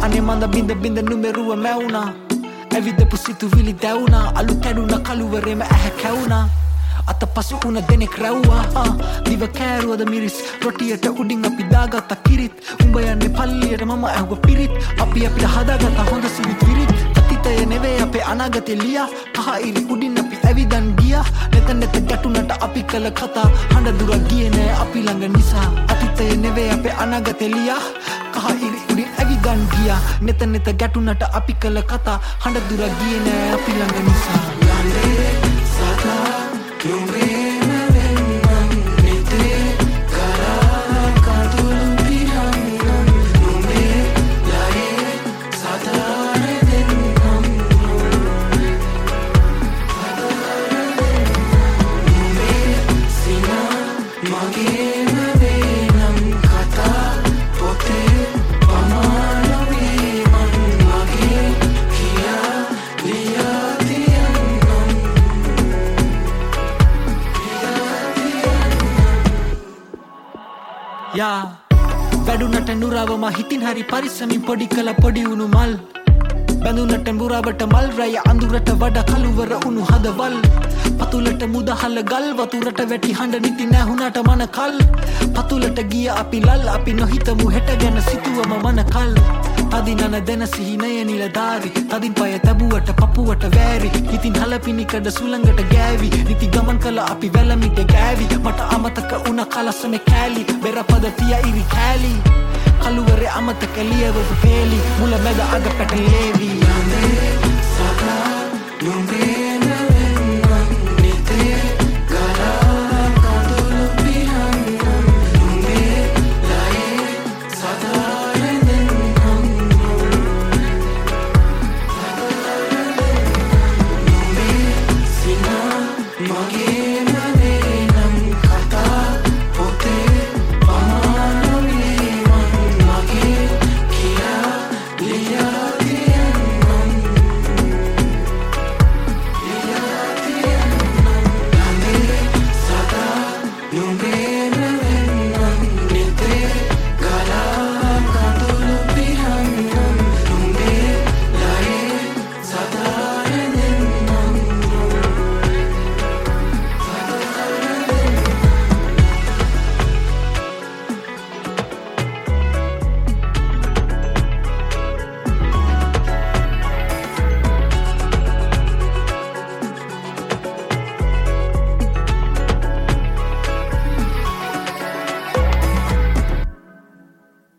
අනේ මන්ද බින්ද බින්ද නුමෙරුව මැවුණා ඇවිදපු සිතුවිලි දැවුණා අලු කැඩුණ කළුවරේම ඇහැ කැවුණා අත පසු උන දෙනෙක් රැව්වා දිව කෑරුවද මිරිස් රොටියට උඩින් අපි දාගත්ත කිරිත් උඹ යන්නේ පල්ලියට මම ඇහුව පිරිත් අපි අපිට හදාගත්ත හොඳ සිරිත් විරිත් අතීතය නෙවෙයි අපේ අනාගතේ ලියා කහ ඉරි උඩින් අපි ඇවිදන් ගියා නෙත නෙත ගැටුණට අපි කළ කතා හඬ දුර ගියේ නෑ අපි ළඟ නිසා අතීතය නෙවෙයි අපේ අනාගතේ ලියා කහ ඉරි උඩින් ඇවිදන් ගියා නෙත නෙත ගැටුණට අපි කළ කතා හඬ දුර ගියේ නෑ අපි ළඟ නිසා යන්නේ සදා වැඩුනට නුරාවම හිතින් හරි පරිස්සමින් පොඩි කළ පොඩි උණු මල් බැඳුනට මුරාවට මල් රැය අඳුරට වඩා කළුවර උණු හදවල් පතුලට මුදහල ගල් වතුරට වැටි හඬ නිති නැහුණට මන කල් පතුලට ගිය අපි ලල් අපි නොහිතමු හෙට ගැන සිතුවම මන කල් තදිනන දෙන සිහිනය නිලධාරි තදින් පය තැබුවට පපුවට වෑරි හිතින් හලපිනිකඩ සුළඟට ගෑවි නිති ගමන් කළ අපි වැලමිට ගෑවි මට අමතක උන කලසම කෑලි බෙරපද තිය ඉරි කෑලි කළුවරේ අමතක ලියවපු පේලි මුල මැද අග පැටලේවි යන්නේ සදා නුඹේ